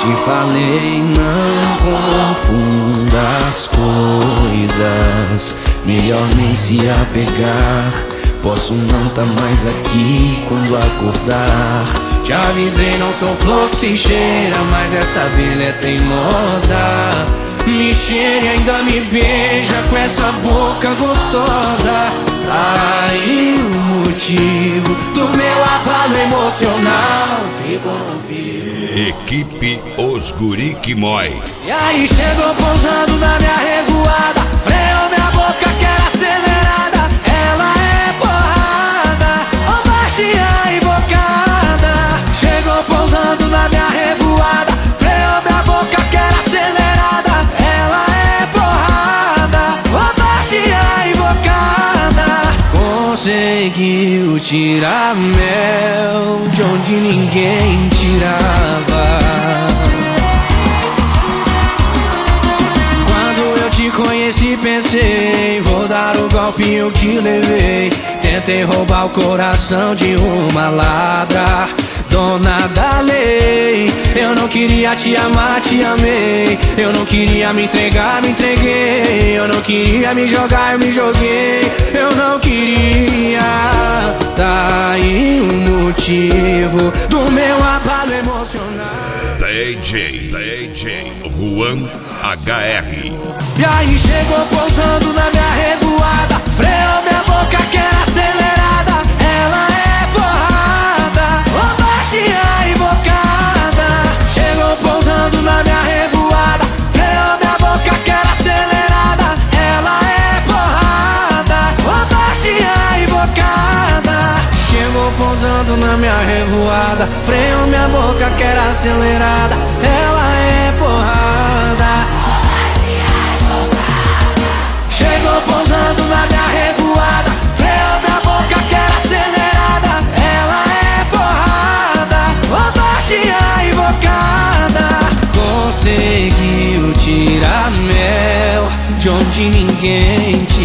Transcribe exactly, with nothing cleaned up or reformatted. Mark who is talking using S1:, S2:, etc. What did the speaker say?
S1: te falei, não confunda as coisas. Melhor nem se apegar. Posso não tá mais aqui quando acordar. Te avisei, não sou flor que se cheira, mas essa abelha é teimosa. Me cheira e ainda me beija com essa boca gostosa. Aí o motivo do meu abalo emocional ficou no fio.
S2: Equipe Os Guri que Mói.
S1: E aí chegou pousando na minha revoada, freou minha boca que era acelerada. Ela é porrada, ou baixinha invocada. Chegou pousando na minha revoada, freou minha boca que era acelerada. Ela é porrada, ou baixinha invocada. Conseguiu tirar mel de onde ninguém tirava. Te conheci, pensei, vou dar o golpinho que levei. Tentei roubar o coração de uma ladra, dona da lei. Eu não queria te amar, te amei. Eu não queria me entregar, me entreguei. Eu não queria me jogar, eu me joguei. Eu não queria. Tá aí o motivo do meu abalo emocional.
S2: D J, D J Juan H R.
S1: E aí chegou pousando na minha revoada, freou minha boca que era acelerada. Ela é porrada, ou baixinha invocada. Chegou pousando na minha revoada, freou minha boca que era acelerada. Ela é porrada, ou baixinha invocada. Chegou pousando na minha revoada, freou minha boca que era acelerada. Ela é porrada. Chegou pousando na minha revoada, freou minha boca que era acelerada. Ela é porrada, ou baixinha invocada. Conseguiu tirar mel de onde ninguém tira.